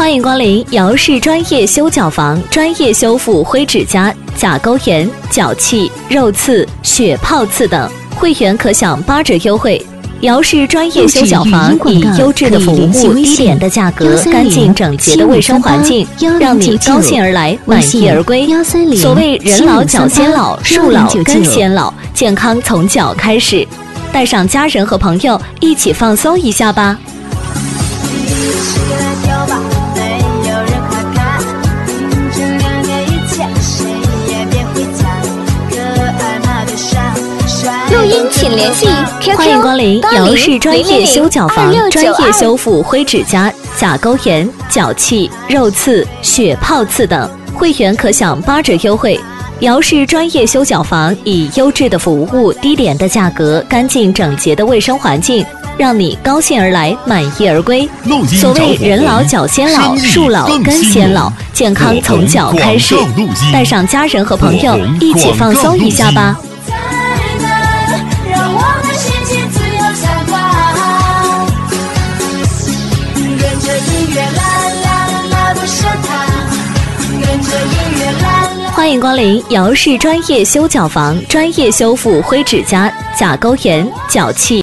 欢迎光临姚氏专业修脚房，专业修复灰指甲、甲沟炎、脚气、肉刺、血泡刺等，会员可享8折优惠。姚氏专业修脚房以优质的服务、低廉的价格、干净整洁的卫生环境，让你高兴而来，满意而归。所谓人老脚先老，树老根先老，健康从脚开始。带上家人和朋友一起放松一下吧。 录音请联系 QQ 欢迎光临姚氏专业修脚房，专业修复灰指甲、甲沟炎、脚气、肉刺、血泡刺等，会员可享8折优惠。姚氏专业修脚房以优质的服务、低廉的价格、干净整洁的卫生环境，让你高兴而来，满意而归。所谓人老脚先老，树老根先老，健康从脚开始。带上家人和朋友一起放松一下吧。欢迎光临姚氏专业修脚房，专业修复灰指甲、甲沟炎、脚气。